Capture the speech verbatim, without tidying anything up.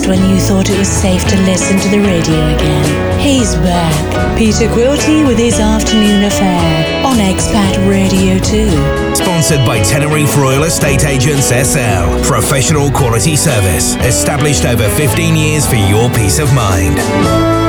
when you thought it was safe to listen to the radio again. He's back. Peter Quilty with his afternoon affair on Expat Radio two. Sponsored by Tenerife Royal Estate Agents S L. Professional quality service. Established over fifteen years for your peace of mind.